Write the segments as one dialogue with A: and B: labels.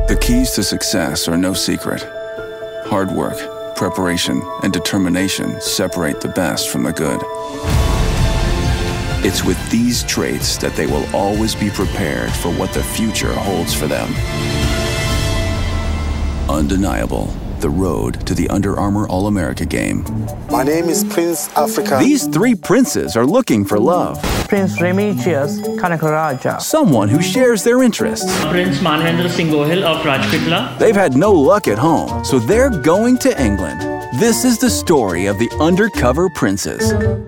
A: The keys to success are no secret. Hard work, preparation, and determination separate the best from the good. It's with these traits that they will always be prepared for what the future holds for them. Undeniable, the road to the Under Armour All-America game.
B: My name is Prince Africa.
A: These three princes are looking for love.
C: Prince Remigius Kanakaraja.
A: Someone who shares their interests.
D: Prince Manvendra Singh Gohil of Rajpitla.
A: They've had no luck at home, so they're going to England. This is the story of the Undercover Princes.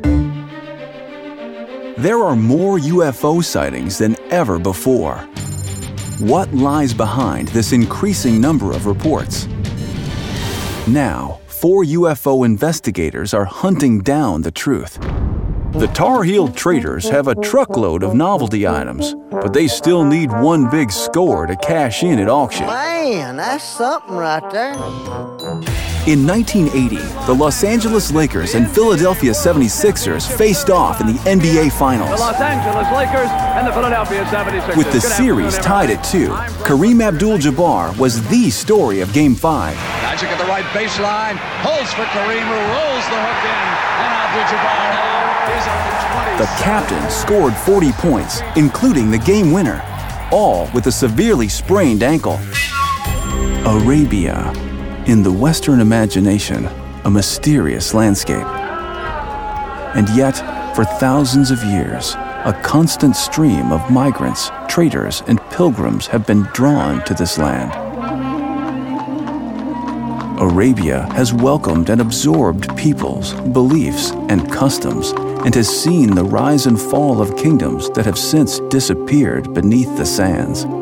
A: There are more UFO sightings than ever before. What lies behind this increasing number of reports? Now, 4 UFO investigators are hunting down the truth. The Tar Heel traders have a truckload of novelty items, but they still need one big score to cash in at auction.
E: Man, that's something right there.
A: In 1980, the Los Angeles Lakers and Philadelphia 76ers faced off in the NBA Finals.
F: The Los Angeles Lakers and the Philadelphia 76ers.
A: With the series tied at 2, Kareem Abdul-Jabbar was the story of Game 5.
G: Magic at the right baseline, pulls for Kareem, who rolls the hook in, and Abdul-Jabbar now is up to 20.
A: The captain scored 40 points, including the game winner, all with a severely sprained ankle. Arabia. In the Western imagination, a mysterious landscape. And yet, for thousands of years, a constant stream of migrants, traders, and pilgrims have been drawn to this land. Arabia has welcomed and absorbed peoples, beliefs, and customs, and has seen the rise and fall of kingdoms that have since disappeared beneath the sands.